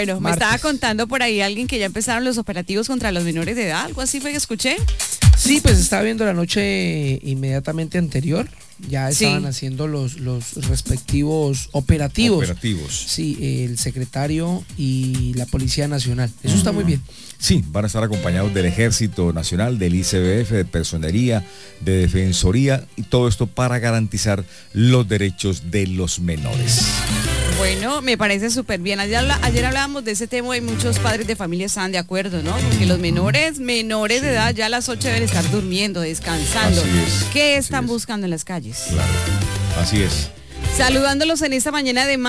Bueno, me estaba contando por ahí alguien que ya empezaron los operativos contra los menores de edad, algo así fue que escuché. Sí, pues estaba viendo la noche inmediatamente anterior, ya estaban haciendo los respectivos operativos. Sí, el secretario y la Policía Nacional, eso está muy bien. Sí, van a estar acompañados del Ejército Nacional, del ICBF, de Personería, de Defensoría, y todo esto para garantizar los derechos de los menores. Bueno, me parece súper bien. Ayer hablábamos de ese tema y muchos padres de familia estaban de acuerdo, ¿no? Porque los menores de edad ya a las 8 deben estar durmiendo, descansando. ¿Qué están buscando en las calles? Claro, así es. Saludándolos en esta mañana de